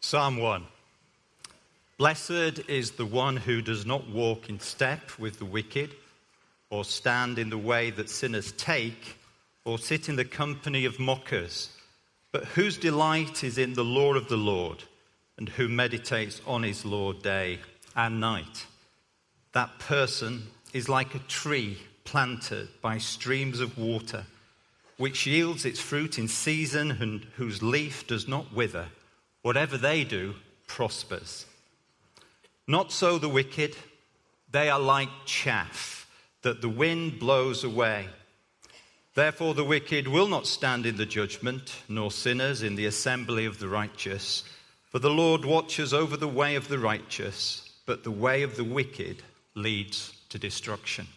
Psalm 1. Blessed is the one who does not walk in step with the wicked, or stand in the way that sinners take, or sit in the company of mockers, but whose delight is in the law of the Lord, and who meditates on his law day and night. That person is like a tree planted by streams of water, which yields its fruit in season and whose leaf does not wither. Whatever they do prospers. Not so the wicked. They are like chaff that the wind blows away. Therefore the wicked will not stand in the judgment, nor sinners in the assembly of the righteous. For the Lord watches over the way of the righteous, but the way of the wicked leads to destruction.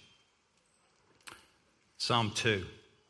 Psalm 2.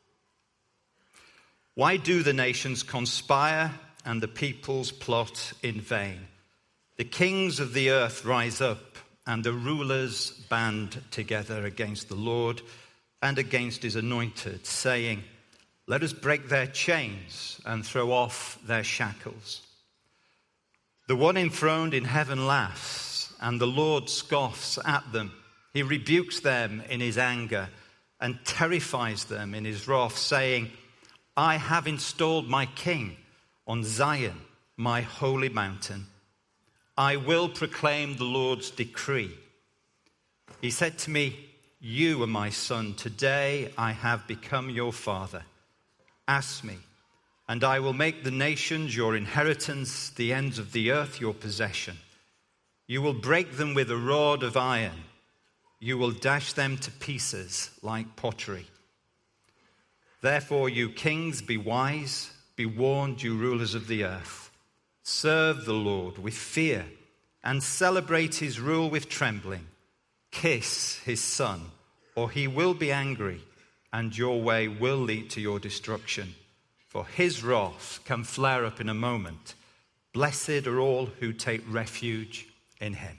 Why do the nations conspire and the peoples plot in vain? The kings of the earth rise up, and the rulers band together against the Lord and against his anointed, saying, let us break their chains and throw off their shackles. The one enthroned in heaven laughs, and the Lord scoffs at them. He rebukes them in his anger and terrifies them in his wrath, saying, I have installed my king on Zion, my holy mountain. I will proclaim the Lord's decree. He said to me, you are my son. Today I have become your father. Ask me, and I will make the nations your inheritance, the ends of the earth your possession. You will break them with a rod of iron. You will dash them to pieces like pottery. Therefore, you kings, be wise. Be warned, you rulers of the earth. Serve the Lord with fear and celebrate his rule with trembling. Kiss his son, or he will be angry, and your way will lead to your destruction. For his wrath can flare up in a moment. Blessed are all who take refuge in him.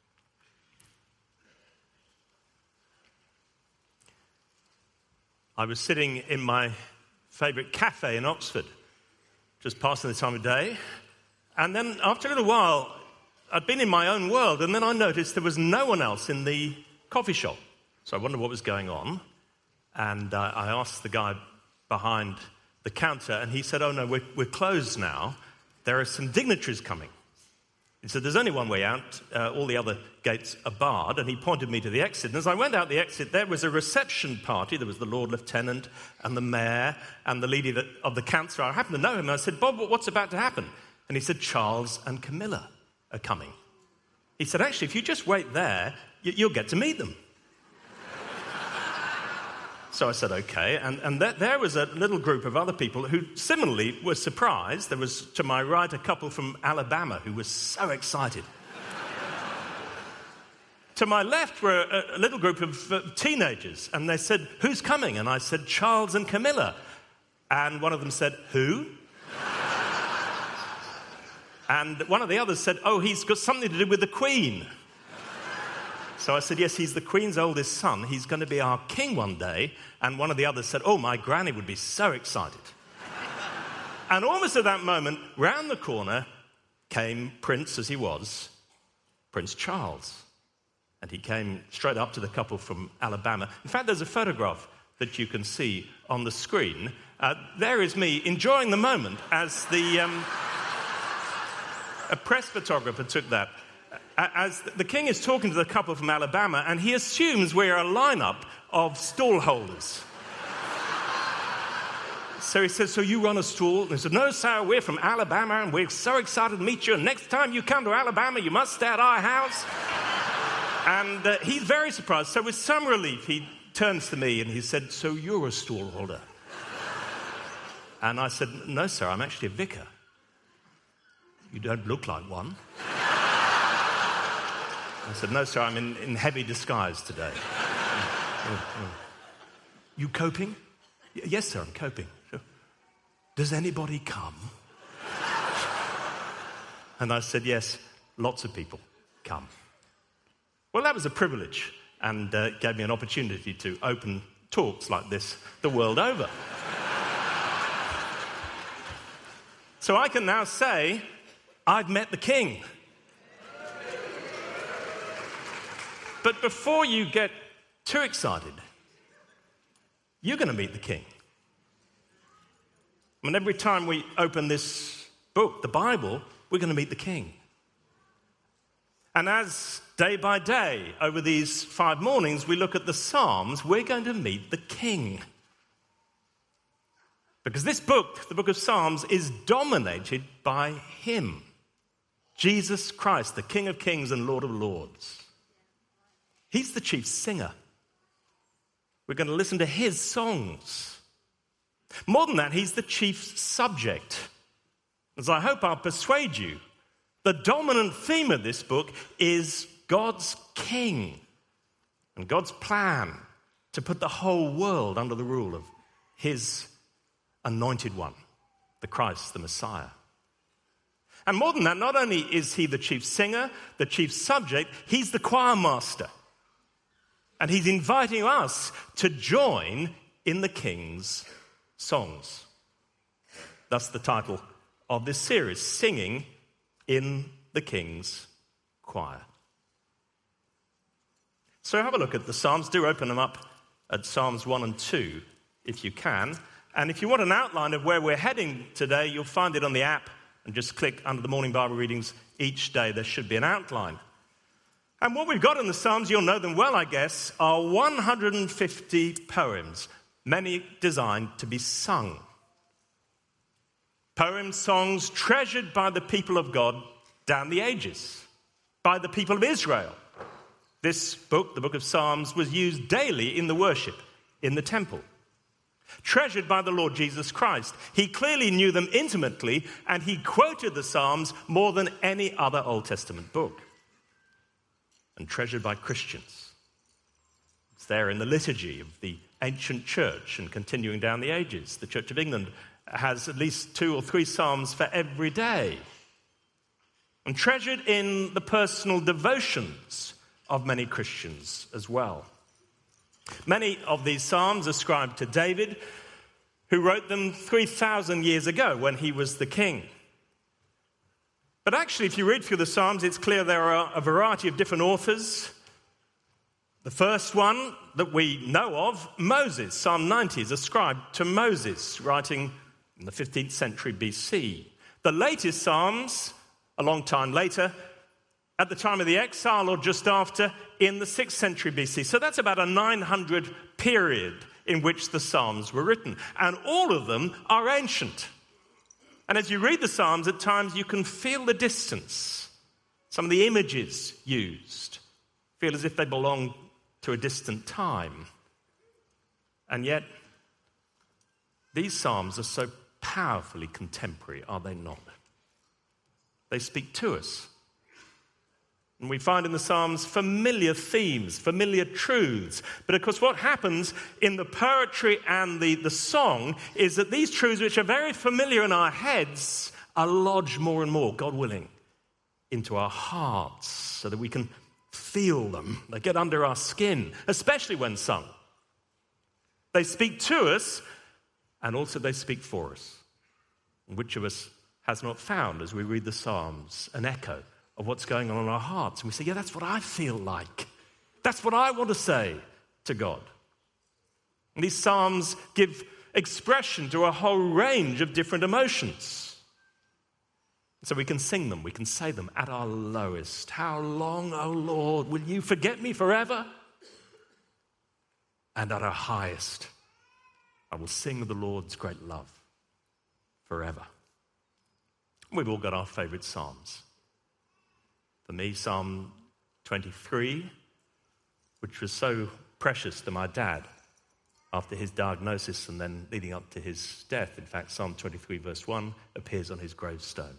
I was sitting in my favourite cafe in Oxford, just passing the time of day, and then after a little while, I'd been in my own world, and then I noticed there was no one else in the coffee shop. So I wondered what was going on, and I asked the guy behind the counter, and he said, oh no, we're closed now. There are some dignitaries coming. He said, there's only one way out. All the other gates are barred. And he pointed me to the exit. And as I went out the exit, there was a reception party. There was the Lord Lieutenant and the Mayor and the leader of the council. I happened to know him. And I said, Bob, what's about to happen? And he said, Charles and Camilla are coming. He said, actually, if you just wait there, you'll get to meet them. So I said, okay. And there was a little group of other people who similarly were surprised. There was, to my right, a couple from Alabama who was so excited. To my left were a little group of teenagers, and they said, who's coming? And I said, Charles and Camilla. And one of them said, who? And one of the others said, oh, he's got something to do with the Queen. So I said, yes, he's the Queen's oldest son. He's going to be our king one day. And one of the others said, oh, my granny would be so excited. And almost at that moment, round the corner came Prince, as he was, Prince Charles. And he came straight up to the couple from Alabama. In fact, there's a photograph that you can see on the screen. There is me enjoying the moment as a press photographer took that. As the king is talking to the couple from Alabama, and he assumes we're a lineup of stall holders. So he says, so you run a stall? And he said, no, sir, we're from Alabama, and we're so excited to meet you. And next time you come to Alabama, you must stay at our house. And he's very surprised. So with some relief, he turns to me and he said, so you're a stall holder? And I said, no, sir, I'm actually a vicar. You don't look like one. I said, no, sir, I'm in heavy disguise today. You coping? Yes, sir, I'm coping. Does anybody come? And I said, yes, lots of people come. Well, that was a privilege and gave me an opportunity to open talks like this the world over. So I can now say I've met the King. But before you get too excited, you're going to meet the King. I mean, every time we open this book, the Bible, we're going to meet the King. And as day by day, over these 5 mornings, we look at the Psalms, we're going to meet the King. Because this book, the book of Psalms, is dominated by him. Jesus Christ, the King of Kings and Lord of Lords. He's the chief singer. We're going to listen to his songs. More than that, he's the chief subject. As I hope I'll persuade you, the dominant theme of this book is God's king and God's plan to put the whole world under the rule of his anointed one, the Christ, the Messiah. And more than that, not only is he the chief singer, the chief subject, he's the choir master. And he's inviting us to join in the king's songs. That's the title of this series, Singing in the King's Choir. So have a look at the Psalms. Do open them up at Psalms 1 and 2 if you can. And if you want an outline of where we're heading today, you'll find it on the app and just click under the morning Bible readings each day. There should be an outline. And what we've got in the Psalms, you'll know them well, I guess, are 150 poems, many designed to be sung. Poems, songs treasured by the people of God down the ages, by the people of Israel. This book, the book of Psalms, was used daily in the worship in the temple. Treasured by the Lord Jesus Christ. He clearly knew them intimately, and he quoted the Psalms more than any other Old Testament book. And treasured by Christians. It's there in the liturgy of the ancient church and continuing down the ages. The Church of England has at least 2 or 3 psalms for every day. And treasured in the personal devotions of many Christians as well. Many of these psalms ascribed to David, who wrote them 3,000 years ago when he was the king. But actually, if you read through the Psalms, it's clear there are a variety of different authors. The first one that we know of, Moses, Psalm 90, is ascribed to Moses, writing in the 15th century BC. The latest Psalms, a long time later, at the time of the exile or just after, in the 6th century BC. So that's about a 900 period in which the Psalms were written. And all of them are ancient. And as you read the Psalms, at times you can feel the distance. Some of the images used feel as if they belong to a distant time. And yet, these Psalms are so powerfully contemporary, are they not? They speak to us. And we find in the Psalms familiar themes, familiar truths. But of course, what happens in the poetry and the song is that these truths, which are very familiar in our heads, are lodged more and more, God willing, into our hearts so that we can feel them. They get under our skin, especially when sung. They speak to us, and also they speak for us. And which of us has not found, as we read the Psalms, an echo of what's going on in our hearts? And we say, yeah, that's what I feel like. That's what I want to say to God. And these Psalms give expression to a whole range of different emotions. So we can sing them, we can say them at our lowest. How long, O Lord, will you forget me forever? And at our highest, I will sing of the Lord's great love forever. We've all got our favorite Psalms. For me, Psalm 23, which was so precious to my dad after his diagnosis and then leading up to his death. In fact, Psalm 23 verse 1 appears on his gravestone.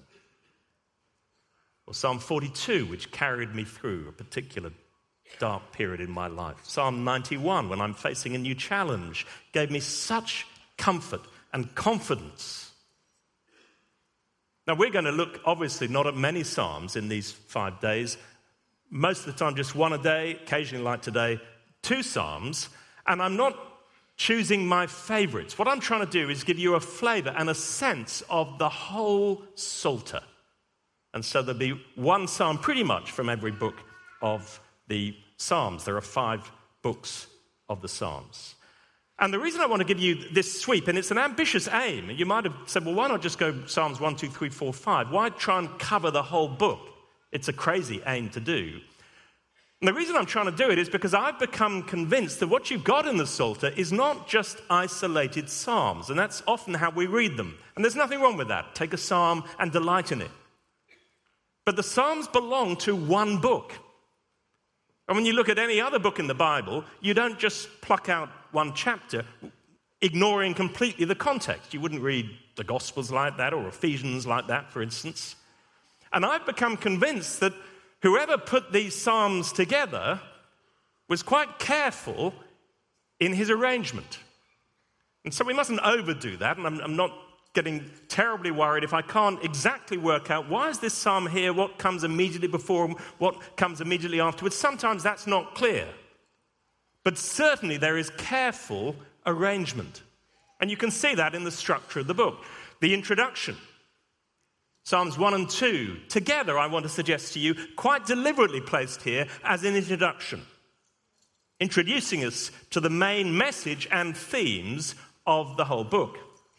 Or Psalm 42, which carried me through a particular dark period in my life. Psalm 91, when I'm facing a new challenge, gave me such comfort and confidence. Now, we're going to look, obviously, not at many Psalms in these 5 days. Most of the time, just one a day, occasionally like today, 2 Psalms. And I'm not choosing my favorites. What I'm trying to do is give you a flavor and a sense of the whole Psalter. And so there'll be one psalm pretty much from every book of the Psalms. There are 5 books of the Psalms. And the reason I want to give you this sweep, and it's an ambitious aim, you might have said, well, why not just go Psalms 1, 2, 3, 4, 5? Why try and cover the whole book? It's a crazy aim to do. And the reason I'm trying to do it is because I've become convinced that what you've got in the Psalter is not just isolated psalms, and that's often how we read them. And there's nothing wrong with that. Take a psalm and delight in it. But the Psalms belong to one book. And when you look at any other book in the Bible, you don't just pluck out one chapter, ignoring completely the context. You wouldn't read the Gospels like that or Ephesians like that, for instance. And I've become convinced that whoever put these Psalms together was quite careful in his arrangement. And so we mustn't overdo that, and I'm not getting terribly worried if I can't exactly work out why is this psalm here, what comes immediately before, what comes immediately afterwards. Sometimes that's not clear. But certainly there is careful arrangement. And you can see that in the structure of the book. The introduction, Psalms 1 and 2, together, I want to suggest to you, quite deliberately placed here as an introduction, introducing us to the main message and themes of the whole book.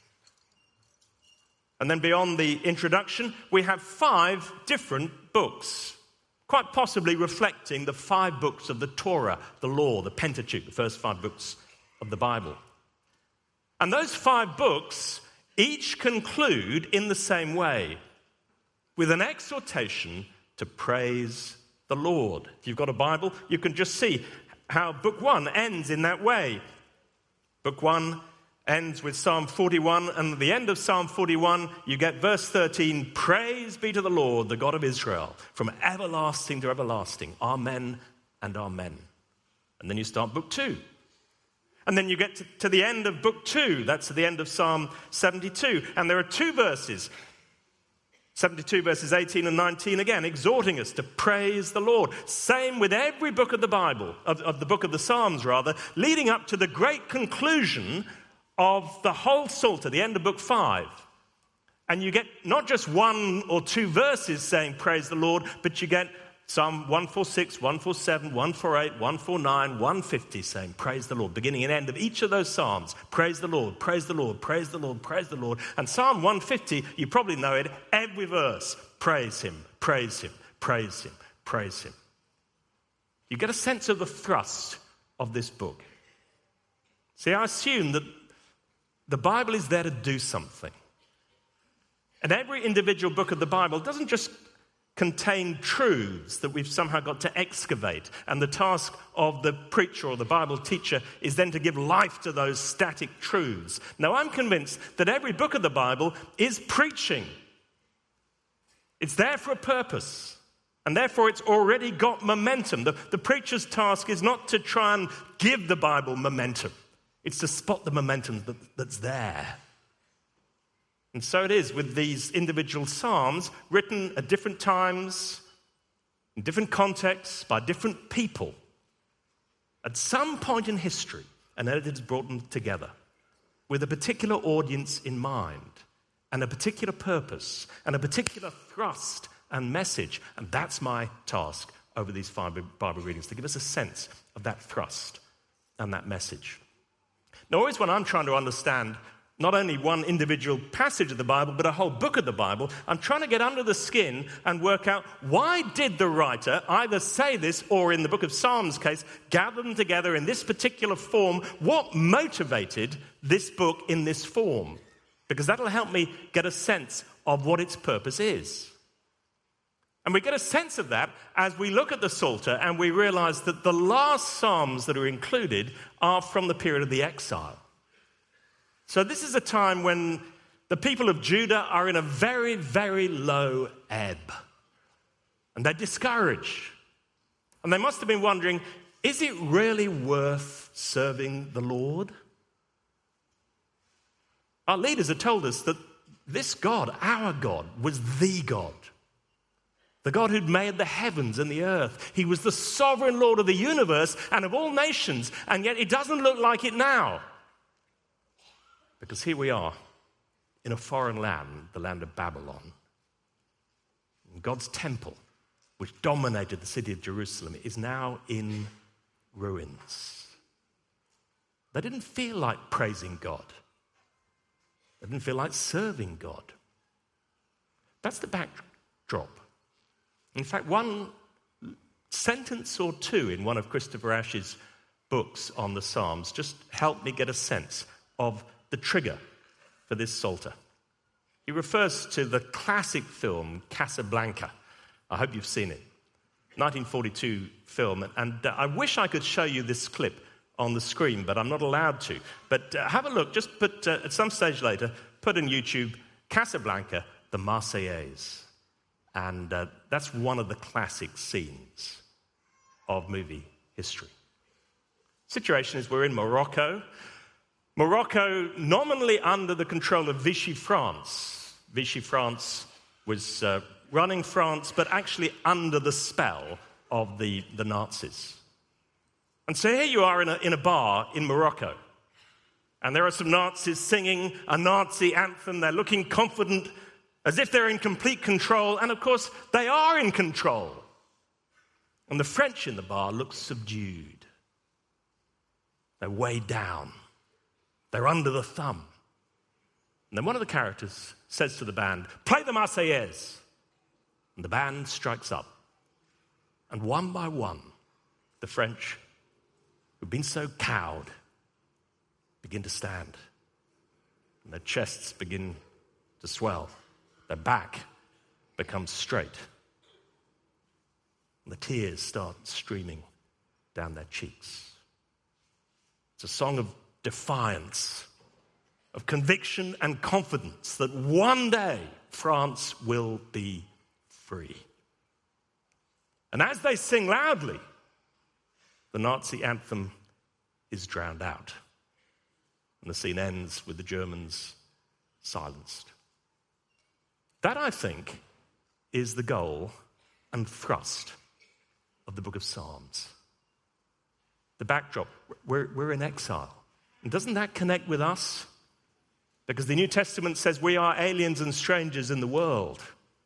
And then beyond the introduction, we have 5 different books, quite possibly reflecting the 5 books of the Torah, the law, the Pentateuch, the first 5 books of the Bible. And those 5 books each conclude in the same way, with an exhortation to praise the Lord. If you've got a Bible, you can just see how Book 1 ends in that way. Book 1 ends with Psalm 41, and at the end of Psalm 41, you get verse 13, praise be to the Lord, the God of Israel, from everlasting to everlasting. Amen and amen. And then you start Book 2. And then you get to the end of Book 2. That's at the end of Psalm 72. And there are 2 verses, 72 verses 18 and 19 again, exhorting us to praise the Lord. Same with every book of the Bible, of the book of the Psalms rather, leading up to the great conclusion of the whole Psalter, the end of Book 5. And you get not just 1 or 2 verses saying praise the Lord, but you get Psalm 146, 147, 148, 149, 150 saying praise the Lord. Beginning and end of each of those Psalms, praise the Lord, praise the Lord, praise the Lord, praise the Lord. And Psalm 150, you probably know it, every verse, praise him, praise him, praise him, praise him. You get a sense of the thrust of this book. See, I assume that the Bible is there to do something. And every individual book of the Bible doesn't just contain truths that we've somehow got to excavate. And the task of the preacher or the Bible teacher is then to give life to those static truths. Now, I'm convinced that every book of the Bible is preaching. It's there for a purpose. And therefore, it's already got momentum. The preacher's task is not to try and give the Bible momentum. It's to spot the momentum that's there. And so it is with these individual psalms written at different times, in different contexts, by different people. At some point in history, an editor's brought them together with a particular audience in mind and a particular purpose and a particular thrust and message. And that's my task over these 5 Bible readings, to give us a sense of that thrust and that message. Now, always when I'm trying to understand not only one individual passage of the Bible, but a whole book of the Bible, I'm trying to get under the skin and work out why did the writer either say this or, in the book of Psalms case, gather them together in this particular form. What motivated this book in this form? Because that'll help me get a sense of what its purpose is. And we get a sense of that as we look at the Psalter and we realize that the last Psalms that are included are from the period of the exile. So this is a time when the people of Judah are in a very, very low ebb. And they're discouraged. And they must have been wondering, is it really worth serving the Lord? Our leaders have told us that this God, our God, was the God. The God who'd made the heavens and the earth. He was the sovereign Lord of the universe and of all nations. And yet it doesn't look like it now. Because here we are in a foreign land, the land of Babylon. God's temple, which dominated the city of Jerusalem, is now in ruins. They didn't feel like praising God. They didn't feel like serving God. That's the backdrop. In fact, one sentence or two in one of Christopher Ash's books on the Psalms just helped me get a sense of the trigger for this Psalter. He refers to the classic film Casablanca. I hope you've seen it. 1942 film. And I wish I could show you this clip on the screen, but I'm not allowed to. But have a look. Just put, at some stage later, put in YouTube, Casablanca, the Marseillaise. And that's one of the classic scenes of movie history. Situation is we're in Morocco. Morocco, nominally under the control of Vichy France. Vichy France was running France, but actually under the spell of the Nazis. And so here you are in a bar in Morocco. And there are some Nazis singing a Nazi anthem. They're looking confident, as if they're in complete control. And of course, they are in control. And the French in the bar look subdued. They're weighed down. They're under the thumb. And then one of the characters says to the band, "Play the Marseillaise." And the band strikes up. And one by one, the French, who've been so cowed, begin to stand. And their chests begin to swell. Their back becomes straight. And the tears start streaming down their cheeks. It's a song of defiance, of conviction and confidence that one day France will be free. And as they sing loudly, the Nazi anthem is drowned out. And the scene ends with the Germans silenced. That, I think, is the goal and thrust of the book of Psalms. The backdrop, we're in exile. And doesn't that connect with us? Because the New Testament says we are aliens and strangers in the world.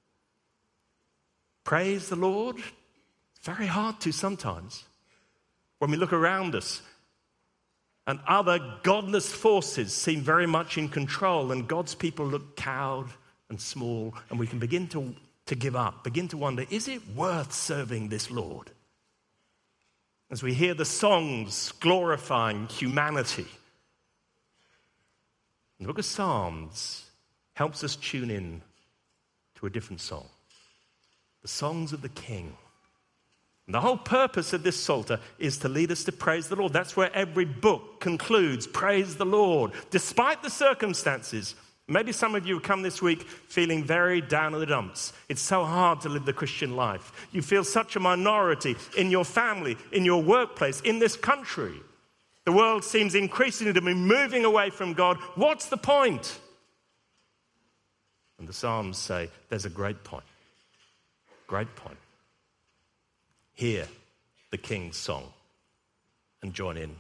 Praise the Lord. Very hard to sometimes. When we look around us and other godless forces seem very much in control and God's people look cowed and small, and we can begin to give up, begin to wonder, is it worth serving this Lord? As we hear the songs glorifying humanity, the book of Psalms helps us tune in to a different song, the songs of the King. And the whole purpose of this Psalter is to lead us to praise the Lord. That's where every book concludes, praise the Lord, despite the circumstances. Maybe some of you come this week feeling very down in the dumps. It's so hard to live the Christian life. You feel such a minority in your family, in your workplace, in this country. The world seems increasingly to be moving away from God. What's the point? And the Psalms say there's a great point. Great point. Hear the King's song and join in.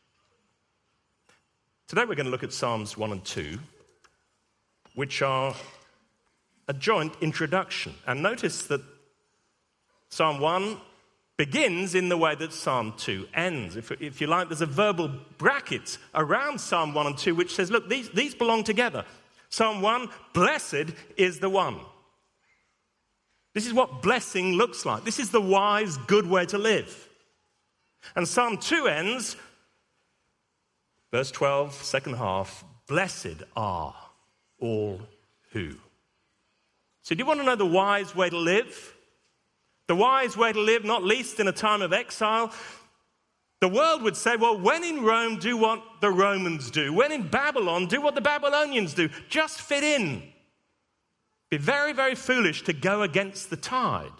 Today we're going to look at Psalms 1 and 2, which are a joint introduction. And notice that Psalm 1 begins in the way that Psalm 2 ends. If you like, there's a verbal bracket around Psalm 1 and 2 which says, look, these belong together. Psalm 1, blessed is the one. This is what blessing looks like. This is the wise, good way to live. And Psalm 2 ends, verse 12, second half, blessed are all who. So do you want to know the wise way to live? The wise way to live, not least in a time of exile. The world would say, well, when in Rome, do what the Romans do. When in Babylon, do what the Babylonians do. Just fit in. Be very, very foolish to go against the tide.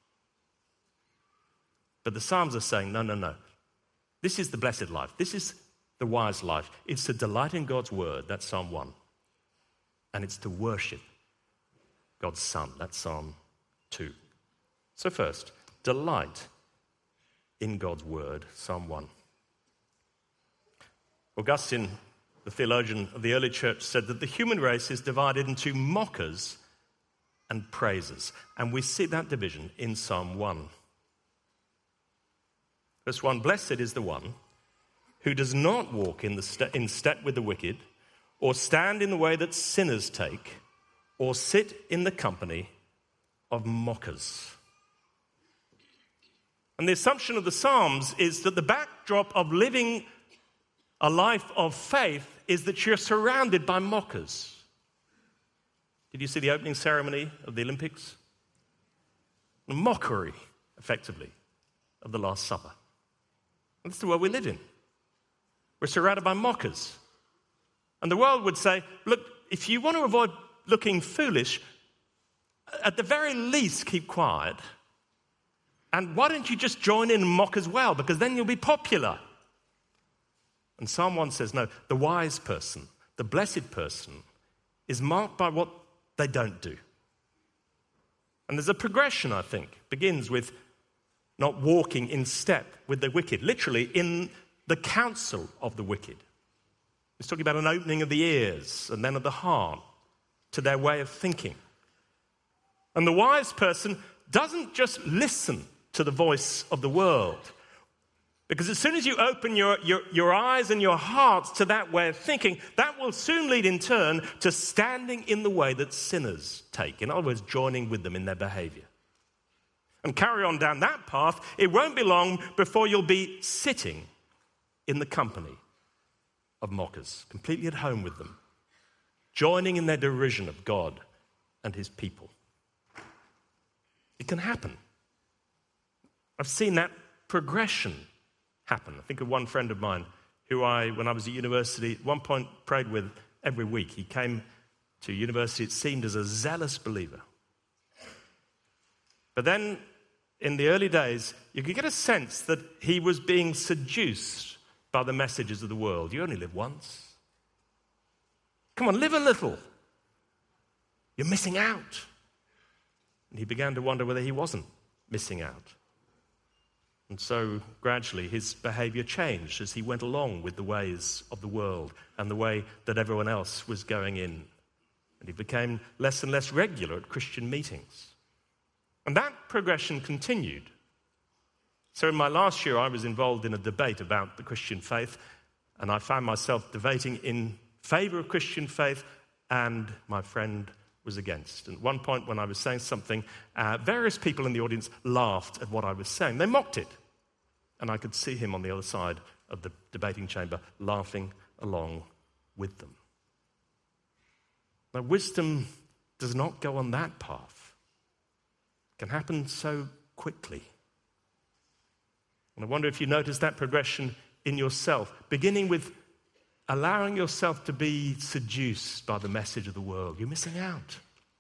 But the Psalms are saying, no. This is the blessed life. This is the wise life. It's to delight in God's word. That's Psalm 1. And it's to worship God's Son. That's Psalm 2. So first, delight in God's word, Psalm 1. Augustine, the theologian of the early church, said that the human race is divided into mockers and praises. And we see that division in Psalm 1. Verse 1, blessed is the one who does not walk in step with the wicked, or stand in the way that sinners take, or sit in the company of mockers. And the assumption of the Psalms is that the backdrop of living a life of faith is that you're surrounded by mockers. Did you see the opening ceremony of the Olympics? A mockery, effectively, of the Last Supper. And that's the world we live in. We're surrounded by mockers. And the world would say, look, if you want to avoid looking foolish, at the very least keep quiet. And why don't you just join in and mock as well? Because then you'll be popular. And Psalm 1 says, no, the wise person, the blessed person, is marked by what they don't do. And there's a progression, I think. Begins with not walking in step with the wicked, literally in the counsel of the wicked. He's talking about an opening of the ears and then of the heart to their way of thinking. And the wise person doesn't just listen to the voice of the world. Because as soon as you open your eyes and your hearts to that way of thinking, that will soon lead in turn to standing in the way that sinners take. In other words, joining with them in their behavior. And carry on down that path, it won't be long before you'll be sitting in the company of mockers, completely at home with them, joining in their derision of God and his people. It can happen. I've seen that progression happen. I think of one friend of mine who when I was at university, at one point prayed with every week. He came to university, it seemed, as a zealous believer. But then, in the early days, you could get a sense that he was being seduced by the messages of the world. You only live once. Come on, live a little. You're missing out. And he began to wonder whether he wasn't missing out. And so, gradually, his behavior changed as he went along with the ways of the world and the way that everyone else was going in. And he became less and less regular at Christian meetings. And that progression continued. So in my last year, I was involved in a debate about the Christian faith, and I found myself debating in favor of Christian faith, and my friend was against. And at one point when I was saying something, various people in the audience laughed at what I was saying. They mocked it. And I could see him on the other side of the debating chamber laughing along with them. Now, wisdom does not go on that path. It can happen so quickly. And I wonder if you notice that progression in yourself, beginning with allowing yourself to be seduced by the message of the world. You're missing out.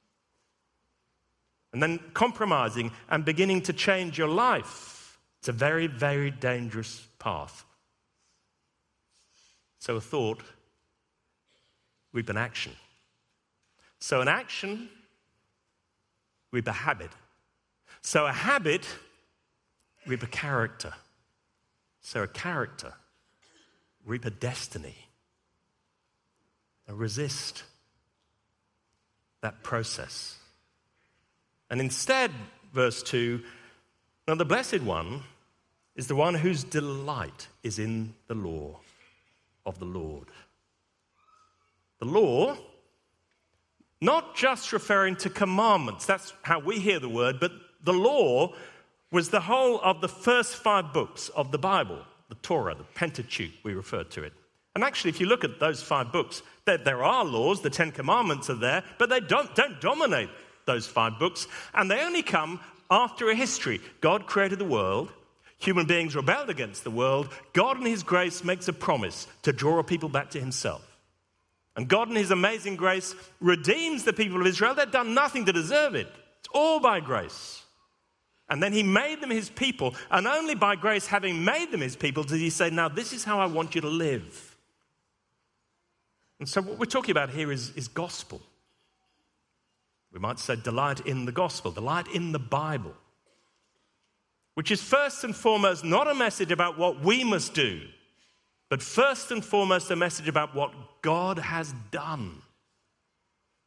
And then compromising and beginning to change your life. It's a very, very dangerous path. So a thought, reap an action. So an action, reap a habit. So a habit, reap a character. So a character, reap a destiny. And resist that process. And instead, verse 2, now the blessed one is the one whose delight is in the law of the Lord. The law, not just referring to commandments, that's how we hear the word, but the law was the whole of the first 5 books of the Bible, the Torah, the Pentateuch, we referred to it. And actually, if you look at those 5 books, there are laws, the 10 Commandments are there, but they don't dominate those 5 books, and they only come after a history. God created the world, human beings rebelled against the world, God in his grace makes a promise to draw a people back to himself. And God in his amazing grace redeems the people of Israel. They'd done nothing to deserve it. It's all by grace. And then he made them his people, and only by grace, having made them his people, did he say, now this is how I want you to live. And so what we're talking about here is gospel. We might say delight in the gospel, delight in the Bible, which is first and foremost not a message about what we must do, but first and foremost a message about what God has done.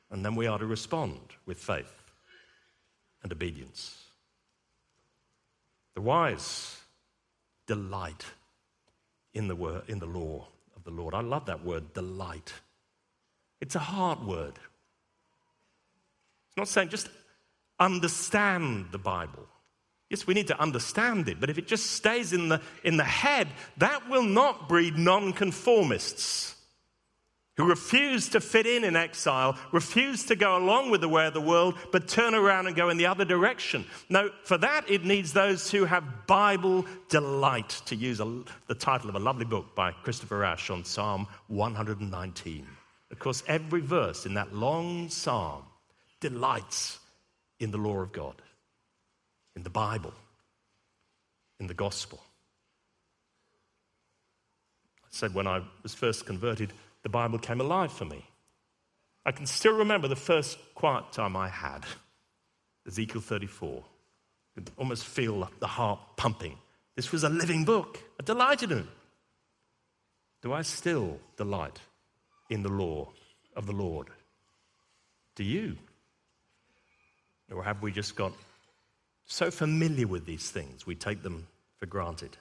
And then we are to respond with faith and obedience. The wise delight in the law of the Lord. I love that word, delight. It's a hard word. It's not saying just understand the Bible. Yes, we need to understand it, but if it just stays in the head, that will not breed nonconformists who refuse to fit in exile, refuse to go along with the way of the world, but turn around and go in the other direction. No, for that it needs those who have Bible delight, to use the title of a lovely book by Christopher Ash on Psalm 119. Of course, every verse in that long psalm delights in the law of God, in the Bible, in the gospel. I said when I was first converted, the Bible came alive for me. I can still remember the first quiet time I had, Ezekiel 34. I could almost feel the heart pumping. This was a living book. I delighted in it. Do I still delight in the law of the Lord? Do you? Or have we just got so familiar with these things we take them for granted?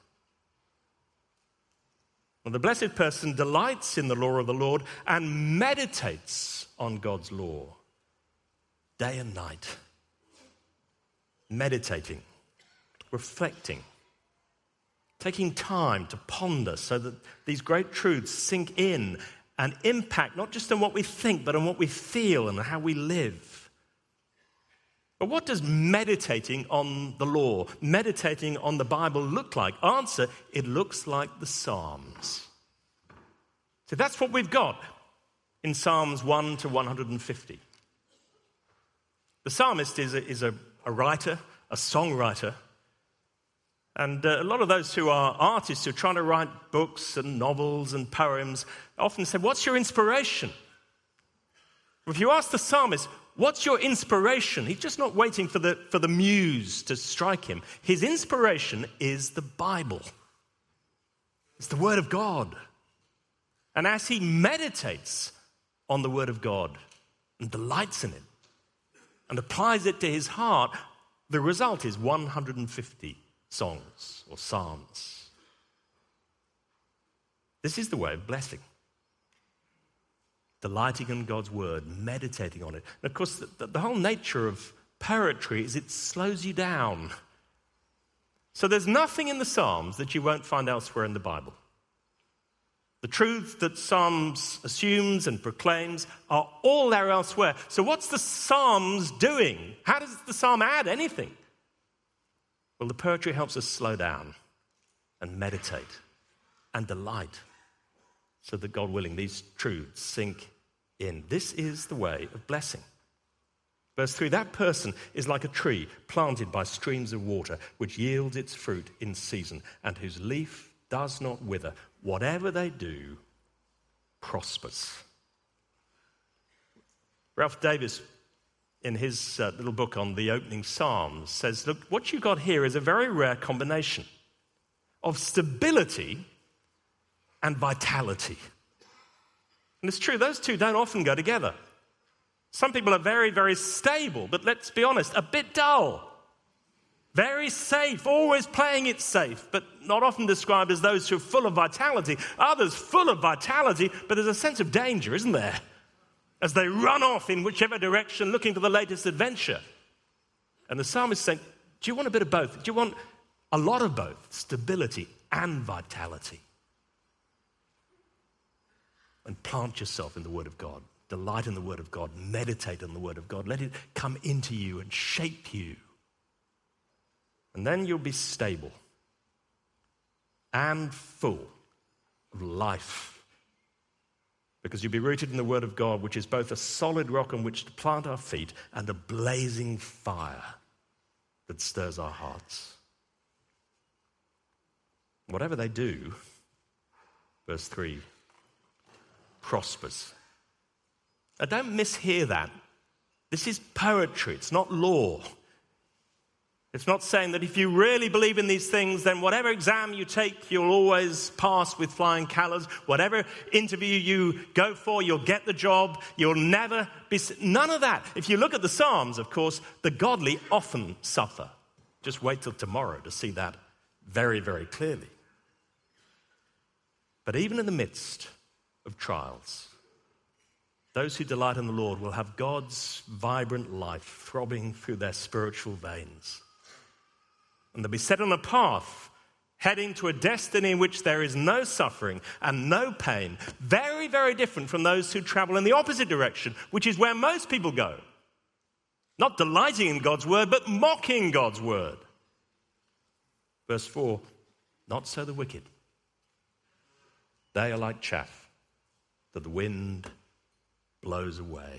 Well, the blessed person delights in the law of the Lord and meditates on God's law day and night. Meditating, reflecting, taking time to ponder so that these great truths sink in and impact not just on what we think, but on what we feel and how we live. But what does meditating on the law, meditating on the Bible look like? Answer, it looks like the Psalms. So that's what we've got in Psalms 1 to 150. The psalmist is a writer, a songwriter. And a lot of those who are artists who are trying to write books and novels and poems often say, what's your inspiration? If you ask the psalmist, what's your inspiration? He's just not waiting for the muse to strike him. His inspiration is the Bible. It's the Word of God. And as he meditates on the Word of God and delights in it and applies it to his heart, the result is 150 songs or psalms. This is the way of blessing. Delighting in God's word, meditating on it. And of course, the whole nature of poetry is it slows you down. So there's nothing in the Psalms that you won't find elsewhere in the Bible. The truths that Psalms assumes and proclaims are all there elsewhere. So what's the Psalms doing? How does the Psalm add anything? Well, the poetry helps us slow down and meditate and delight so that, God willing, these truths sink in. This is the way of blessing. Verse 3, that person is like a tree planted by streams of water, which yields its fruit in season, and whose leaf does not wither. Whatever they do prospers. Ralph Davis, in his little book on the opening Psalms, says, look, what you got here is a very rare combination of stability and vitality. And it's true, those two don't often go together. Some people are very, very stable, but let's be honest, a bit dull. Very safe, always playing it safe, but not often described as those who are full of vitality. Others full of vitality, but there's a sense of danger, isn't there? As they run off in whichever direction, looking for the latest adventure. And the psalmist is saying, do you want a bit of both? Do you want a lot of both, stability and vitality? And plant yourself in the Word of God. Delight in the Word of God. Meditate on the Word of God. Let it come into you and shape you. And then you'll be stable and full of life. Because you'll be rooted in the Word of God, which is both a solid rock on which to plant our feet and a blazing fire that stirs our hearts. Whatever they do, verse 3, prospers. Now don't mishear that. This is poetry, it's not law. It's not saying that if you really believe in these things, then whatever exam you take, you'll always pass with flying colours. Whatever interview you go for, you'll get the job. You'll never be... None of that. If you look at the Psalms, of course, the godly often suffer. Just wait till tomorrow to see that very, very clearly. But even in the midst of trials, those who delight in the Lord will have God's vibrant life throbbing through their spiritual veins. And they'll be set on a path heading to a destiny in which there is no suffering and no pain. Very, very different from those who travel in the opposite direction, which is where most people go. Not delighting in God's word, but mocking God's word. Verse 4, not so the wicked. They are like chaff that the wind blows away.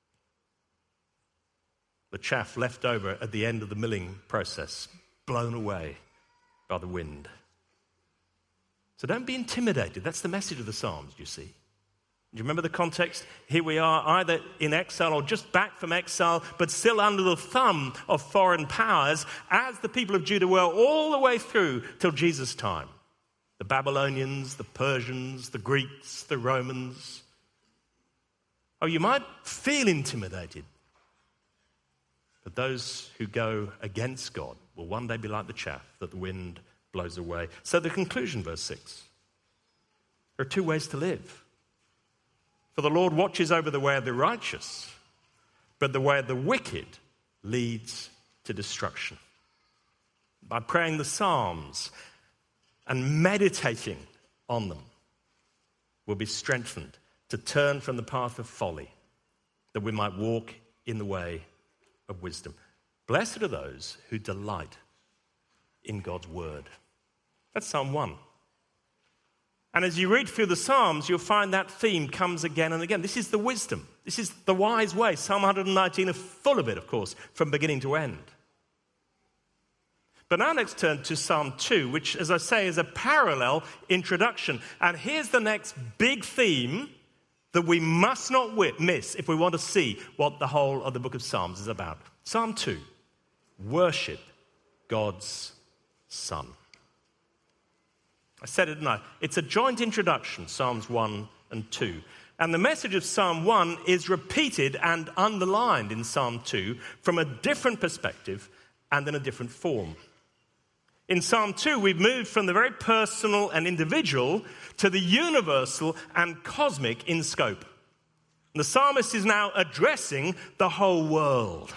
The chaff left over at the end of the milling process, blown away by the wind. So don't be intimidated. That's the message of the Psalms, you see. Do you remember the context? Here we are, either in exile or just back from exile, but still under the thumb of foreign powers, as the people of Judah were all the way through till Jesus' time. The Babylonians, the Persians, the Greeks, the Romans. Oh, you might feel intimidated. But those who go against God will one day be like the chaff that the wind blows away. So the conclusion, verse 6. There are two ways to live. For the Lord watches over the way of the righteous, but the way of the wicked leads to destruction. By praying the Psalms and meditating on them, we'll be strengthened to turn from the path of folly, that we might walk in the way of wisdom. Blessed are those who delight in God's word. That's Psalm 1. And as you read through the Psalms, you'll find that theme comes again and again. This is the wisdom. This is the wise way. Psalm 119 is full of it, of course, from beginning to end. But now let's turn to Psalm 2, which, as I say, is a parallel introduction. And here's the next big theme that we must not miss if we want to see what the whole of the book of Psalms is about. Psalm 2, worship God's Son. I said it, didn't I? It's a joint introduction, Psalms 1 and 2. And the message of Psalm 1 is repeated and underlined in Psalm 2 from a different perspective and in a different form. In Psalm 2, we've moved from the very personal and individual to the universal and cosmic in scope. The psalmist is now addressing the whole world.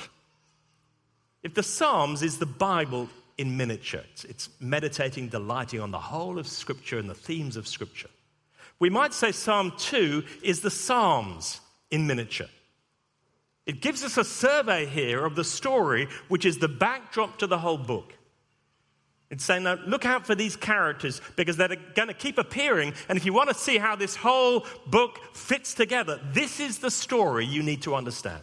If the Psalms is the Bible in miniature, it's meditating, delighting on the whole of Scripture and the themes of Scripture, we might say Psalm 2 is the Psalms in miniature. It gives us a survey here of the story, which is the backdrop to the whole book. It's saying, now, look out for these characters because they're going to keep appearing. And if you want to see how this whole book fits together, this is the story you need to understand.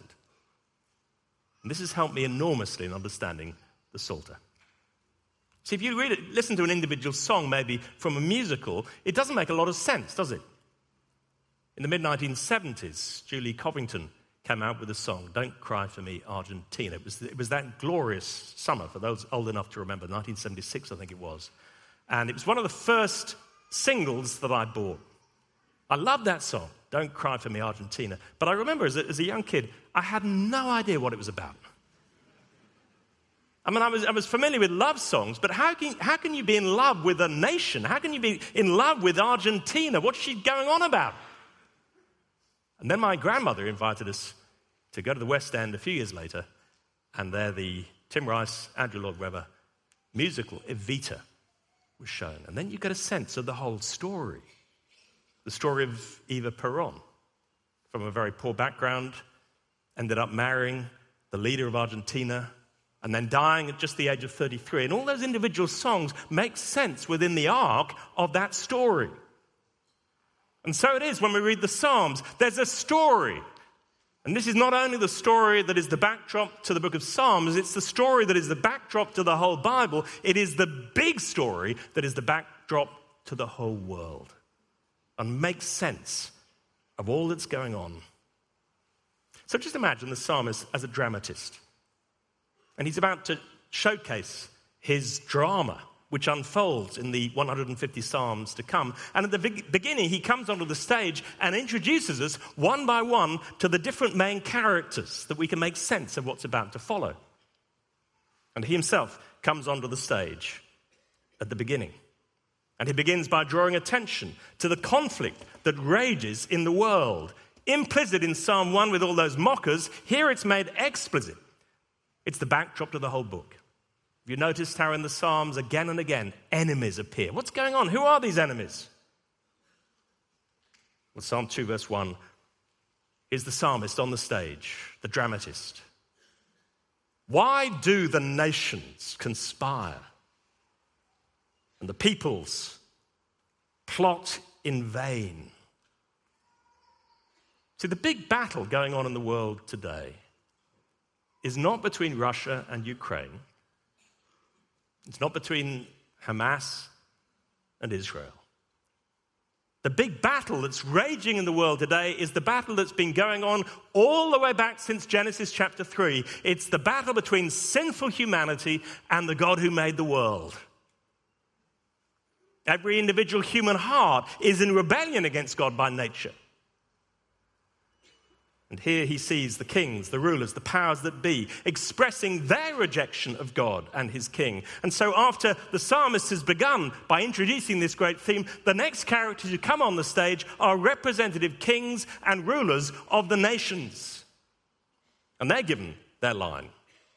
And this has helped me enormously in understanding the Psalter. See, if you listen to an individual song, maybe from a musical, it doesn't make a lot of sense, does it? In the mid-1970s, Julie Covington came out with a song, Don't Cry for Me, Argentina. It was that glorious summer, for those old enough to remember, 1976, I think it was. And it was one of the first singles that I bought. I loved that song, Don't Cry for Me, Argentina. But I remember as a young kid, I had no idea what it was about. I mean, I was familiar with love songs, but how can you be in love with a nation? How can you be in love with Argentina? What's she going on about? And then my grandmother invited us to go to the West End a few years later, and there the Tim Rice, Andrew Lloyd Webber musical Evita was shown. And then you get a sense of the whole story. The story of Eva Perón, from a very poor background, ended up marrying the leader of Argentina, and then dying at just the age of 33. And all those individual songs make sense within the arc of that story. And so it is when we read the Psalms. There's a story. And this is not only the story that is the backdrop to the book of Psalms, it's the story that is the backdrop to the whole Bible. It is the big story that is the backdrop to the whole world. And makes sense of all that's going on. So just imagine the psalmist as a dramatist. And he's about to showcase his drama, which unfolds in the 150 Psalms to come. And at the beginning, he comes onto the stage and introduces us one by one to the different main characters that we can make sense of what's about to follow. And he himself comes onto the stage at the beginning. And he begins by drawing attention to the conflict that rages in the world. Implicit in Psalm 1 with all those mockers, here it's made explicit. It's the backdrop to the whole book. Have you noticed how in the Psalms again and again enemies appear? What's going on? Who are these enemies? Well, Psalm 2 verse 1 is the psalmist on the stage, the dramatist. Why do the nations conspire and the peoples plot in vain? See, the big battle going on in the world today is not between Russia and Ukraine. It's not between Hamas and Israel. The big battle that's raging in the world today is the battle that's been going on all the way back since Genesis chapter 3. It's the battle between sinful humanity and the God who made the world. Every individual human heart is in rebellion against God by nature. And here he sees the kings, the rulers, the powers that be, expressing their rejection of God and his king. And so after the psalmist has begun by introducing this great theme, the next characters who come on the stage are representative kings and rulers of the nations. And they're given their line.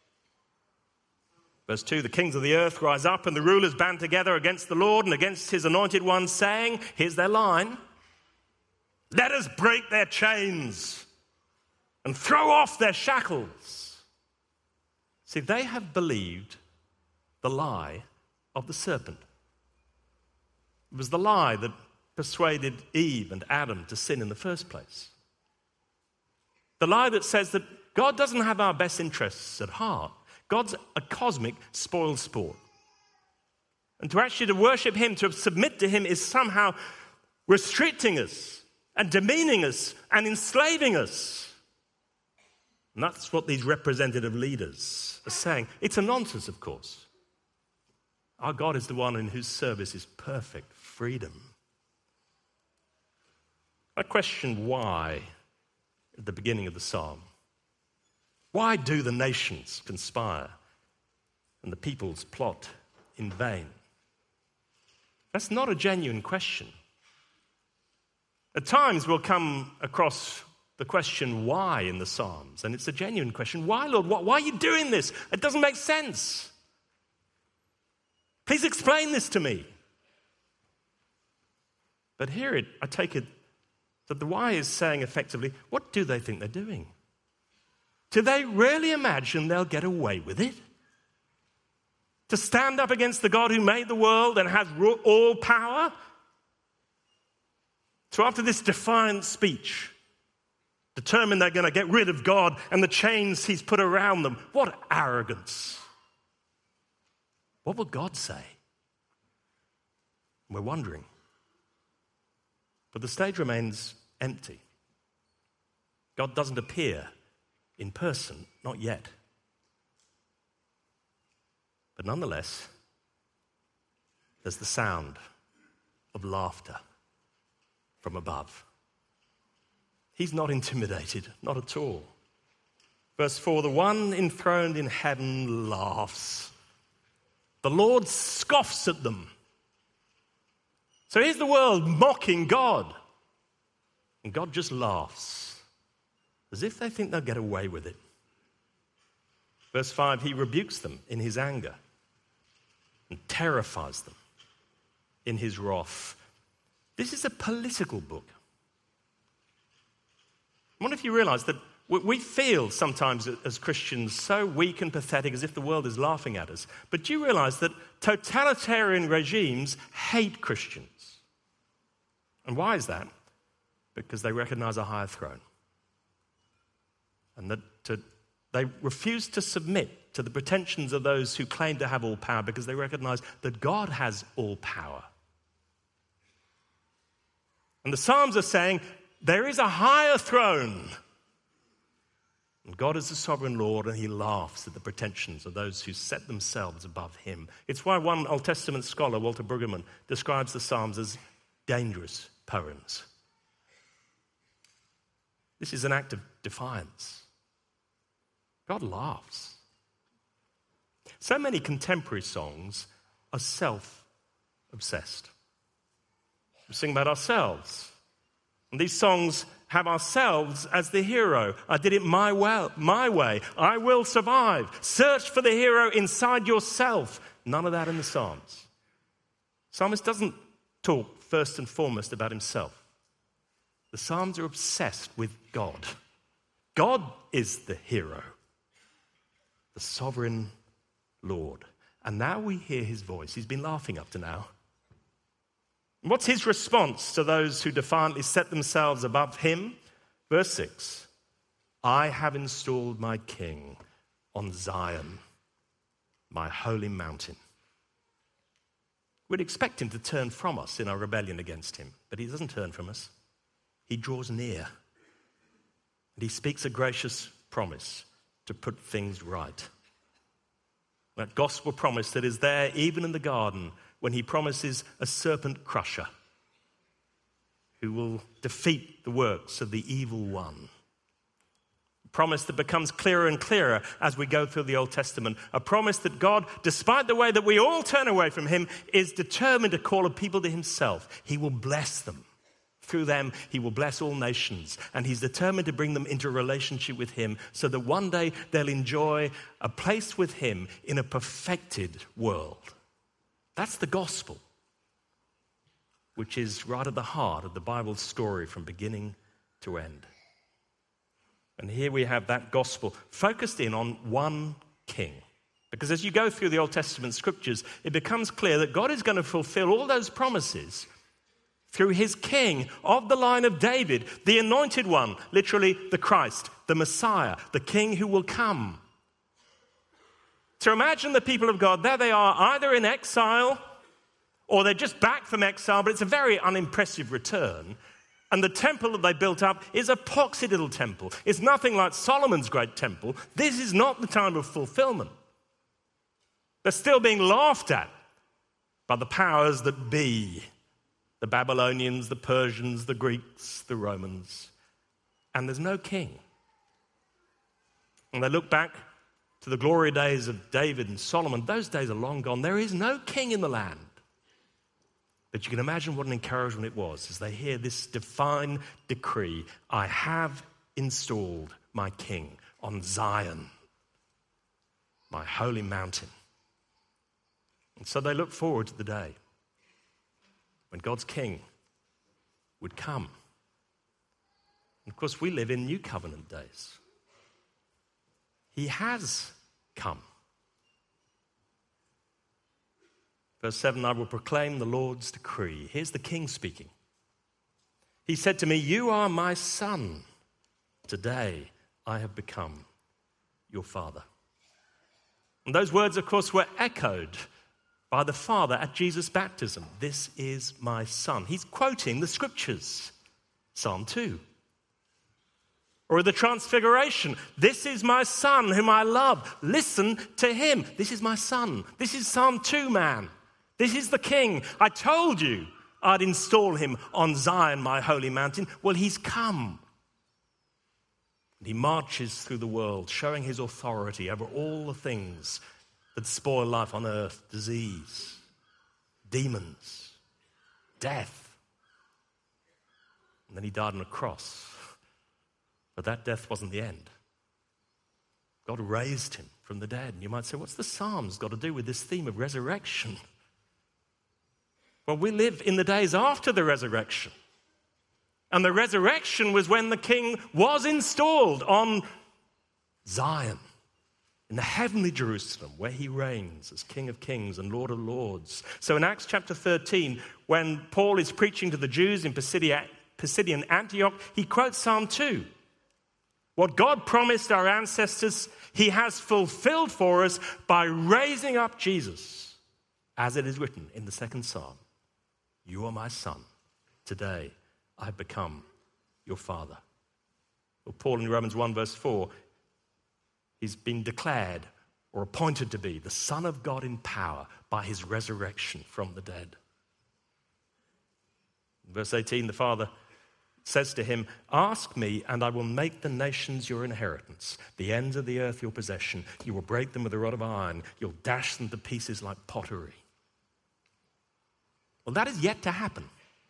Verse 2, the kings of the earth rise up and the rulers band together against the Lord and against his anointed one, saying, here's their line, let us break their chains and throw off their shackles. See, they have believed the lie of the serpent. It was the lie that persuaded Eve and Adam to sin in the first place. The lie that says that God doesn't have our best interests at heart. God's a cosmic spoil sport. And to worship him, to submit to him is somehow restricting us and demeaning us and enslaving us. And that's what these representative leaders are saying. It's a nonsense, of course. Our God is the one in whose service is perfect freedom. I question why at the beginning of the psalm. Why do the nations conspire and the peoples plot in vain? That's not a genuine question. At times we'll come across the question why in the Psalms, and it's a genuine question. Why, Lord? Why are you doing this? It doesn't make sense. Please explain this to me. But here I take it that the why is saying effectively, what do they think they're doing? Do they really imagine they'll get away with it? To stand up against the God who made the world and has all power? So after this defiant speech, determined they're going to get rid of God and the chains he's put around them. What arrogance. What will God say? We're wondering. But the stage remains empty. God doesn't appear in person, not yet. But nonetheless, there's the sound of laughter from above. He's not intimidated, not at all. Verse 4, the one enthroned in heaven laughs. The Lord scoffs at them. So here's the world mocking God. And God just laughs, as if they think they'll get away with it. Verse 5, he rebukes them in his anger and terrifies them in his wrath. This is a political book. I wonder if you realize that we feel sometimes as Christians so weak and pathetic as if the world is laughing at us. But do you realize that totalitarian regimes hate Christians? And why is that? Because they recognize a higher throne. And that they refuse to submit to the pretensions of those who claim to have all power because they recognize that God has all power. And the Psalms are saying, there is a higher throne. And God is the sovereign Lord, and he laughs at the pretensions of those who set themselves above him. It's why one Old Testament scholar, Walter Brueggemann, describes the Psalms as dangerous poems. This is an act of defiance. God laughs. So many contemporary songs are self-obsessed. We sing about ourselves. And these songs have ourselves as the hero. I did it my way. I will survive. Search for the hero inside yourself. None of that in the Psalms. Psalmist doesn't talk first and foremost about himself. The Psalms are obsessed with God. God is the hero, the sovereign Lord. And now we hear his voice. He's been laughing up to now. What's his response to those who defiantly set themselves above him? Verse 6, I have installed my king on Zion, my holy mountain. We'd expect him to turn from us in our rebellion against him, but he doesn't turn from us. He draws near, and he speaks a gracious promise to put things right. That gospel promise that is there even in the garden when he promises a serpent crusher who will defeat the works of the evil one. A promise that becomes clearer and clearer as we go through the Old Testament. A promise that God, despite the way that we all turn away from him, is determined to call a people to himself. He will bless them. Through them, he will bless all nations. And he's determined to bring them into a relationship with him so that one day they'll enjoy a place with him in a perfected world. That's the gospel, which is right at the heart of the Bible's story from beginning to end. And here we have that gospel focused in on one king. Because as you go through the Old Testament scriptures, it becomes clear that God is going to fulfill all those promises through his king of the line of David, the anointed one, literally the Christ, the Messiah, the king who will come. So imagine the people of God, there they are, either in exile or they're just back from exile, but it's a very unimpressive return. And the temple that they built up is a poxy little temple. It's nothing like Solomon's great temple. This is not the time of fulfillment. They're still being laughed at by the powers that be. The Babylonians, the Persians, the Greeks, the Romans. And there's no king. And they look back to the glory days of David and Solomon. Those days are long gone. There is no king in the land. But you can imagine what an encouragement it was as they hear this divine decree. I have installed my king on Zion, my holy mountain. And so they look forward to the day when God's king would come. And of course, we live in New Covenant days. He has come. Verse 7, I will proclaim the Lord's decree. Here's the king speaking. He said to me, you are my son. Today I have become your father. And those words, of course, were echoed by the Father at Jesus' baptism. This is my son. He's quoting the scriptures. Psalm 2. Or the Transfiguration. This is my son whom I love. Listen to him. This is my son. This is Psalm 2, man. This is the king. I told you I'd install him on Zion, my holy mountain. Well, he's come. And he marches through the world, showing his authority over all the things that spoil life on earth. Disease, demons, death. And then he died on a cross. But that death wasn't the end. God raised him from the dead. And you might say, what's the Psalms got to do with this theme of resurrection? Well, we live in the days after the resurrection. And the resurrection was when the king was installed on Zion, in the heavenly Jerusalem, where he reigns as King of Kings and Lord of Lords. So in Acts chapter 13, when Paul is preaching to the Jews in Pisidian Antioch, he quotes Psalm 2. What God promised our ancestors, he has fulfilled for us by raising up Jesus, as it is written in the second Psalm. You are my son. Today I have become your father. Well, Paul in Romans 1 verse 4 He's been declared or appointed to be the Son of God in power by his resurrection from the dead. In verse 18, the Father says to him, "Ask me, and I will make the nations your inheritance, the ends of the earth your possession. You will break them with a rod of iron. You'll dash them to pieces like pottery." Well, that is yet to happen.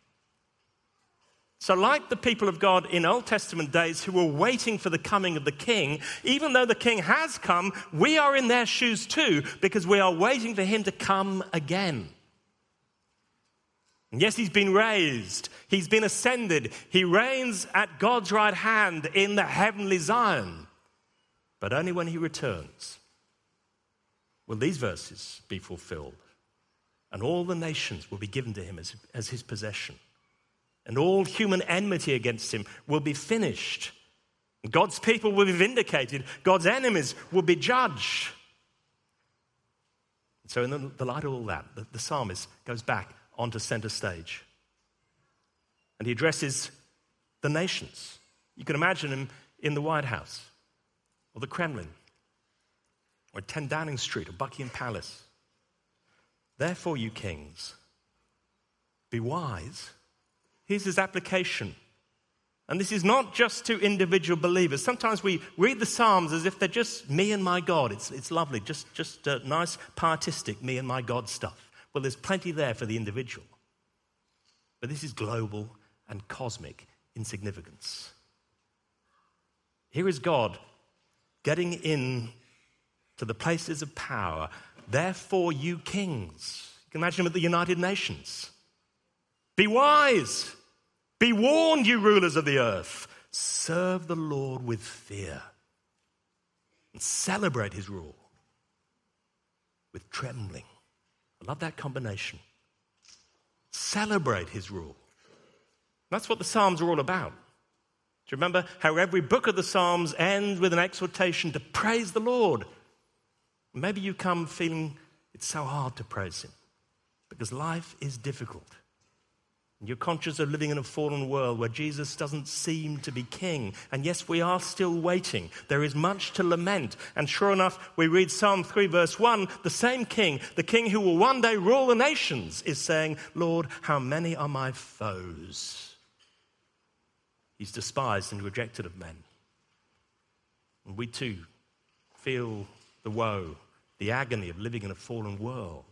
So like the people of God in Old Testament days who were waiting for the coming of the king, even though the king has come, we are in their shoes too, because we are waiting for him to come again. And yes, he's been raised. He's been ascended. He reigns at God's right hand in the heavenly Zion. But only when he returns will these verses be fulfilled. And all the nations will be given to him as his possession. And all human enmity against him will be finished. God's people will be vindicated. God's enemies will be judged. So in the light of all that, the psalmist goes back onto center stage. And he addresses the nations. You can imagine him in the White House, or the Kremlin, or 10 Downing Street, or Buckingham Palace. "Therefore, you kings, be wise." Here's his application. And this is not just to individual believers. Sometimes we read the Psalms as if they're just me and my God. It's lovely, just nice, pietistic me and my God stuff. Well, there's plenty there for the individual. But this is global and cosmic in significance. Here is God getting in to the places of power. "Therefore, you kings." You can imagine him at the United Nations. "Be wise. Be warned, you rulers of the earth. Serve the Lord with fear and celebrate his rule with trembling." I love that combination. Celebrate his rule. That's what the Psalms are all about. Do you remember how every book of the Psalms ends with an exhortation to praise the Lord? Maybe you come feeling it's so hard to praise him because life is difficult. And you're conscious of living in a fallen world where Jesus doesn't seem to be king. And yes, we are still waiting. There is much to lament. And sure enough, we read Psalm 3 verse 1, the same king, the king who will one day rule the nations, is saying, "Lord, how many are my foes?" He's despised and rejected of men. And we too feel the woe, the agony of living in a fallen world.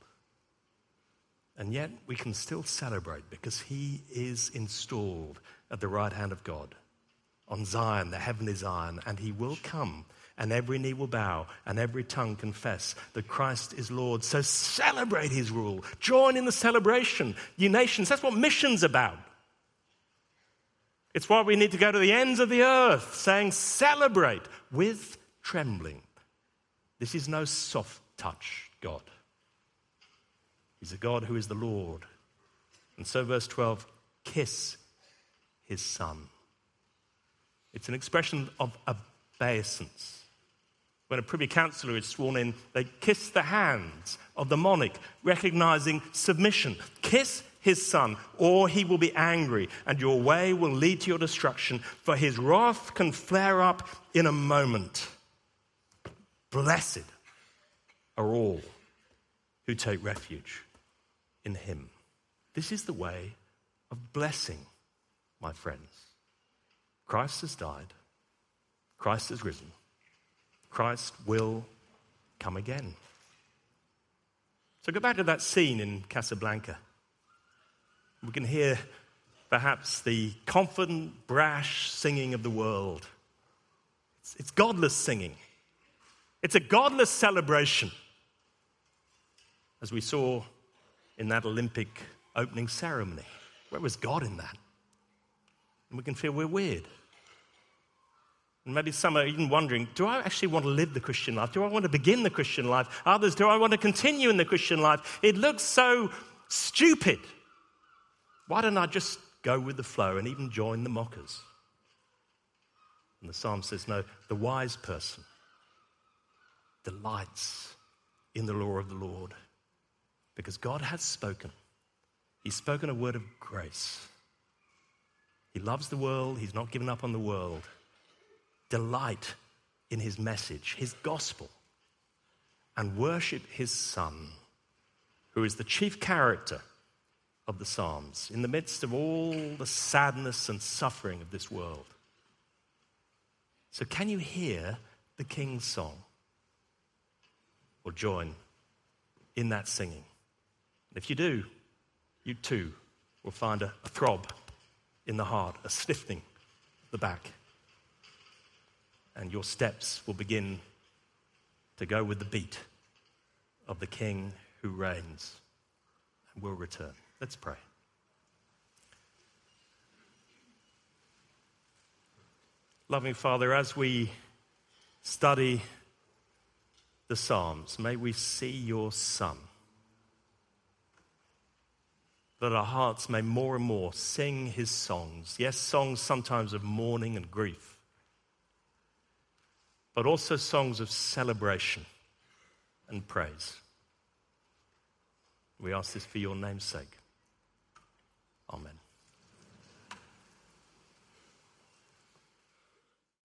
And yet we can still celebrate because he is installed at the right hand of God on Zion, the heavenly Zion, and he will come and every knee will bow and every tongue confess that Christ is Lord. So celebrate his rule. Join in the celebration. You nations, that's what mission's about. It's why we need to go to the ends of the earth saying celebrate with trembling. This is no soft touch God. He's a God who is the Lord. And so verse 12, kiss his son. It's an expression of obeisance. When a privy councillor is sworn in, they kiss the hands of the monarch, recognizing submission. Kiss his son, or he will be angry, and your way will lead to your destruction, for his wrath can flare up in a moment. Blessed are all who take refuge in him. This is the way of blessing, my friends. Christ has died. Christ has risen. Christ will come again. So go back to that scene in Casablanca. We can hear perhaps the confident, brash singing of the world. It's godless singing. It's a godless celebration. As we saw in that Olympic opening ceremony. Where was God in that? And we can feel we're weird. And maybe some are even wondering, do I actually want to live the Christian life? Do I want to begin the Christian life? Others, do I want to continue in the Christian life? It looks so stupid. Why don't I just go with the flow and even join the mockers? And the psalm says, no, the wise person delights in the law of the Lord. Because God has spoken. He's spoken a word of grace. He loves the world. He's not given up on the world. Delight in his message, his gospel, and worship his Son, who is the chief character of the Psalms, in the midst of all the sadness and suffering of this world. So can you hear the King's song? Or join in that singing? And if you do, you too will find a throb in the heart, a stiffening at the back. And your steps will begin to go with the beat of the King who reigns and will return. Let's pray. Loving Father, as we study the Psalms, may we see your Son, that our hearts may more and more sing his songs. Yes, songs sometimes of mourning and grief, but also songs of celebration and praise. We ask this for your name's sake. Amen.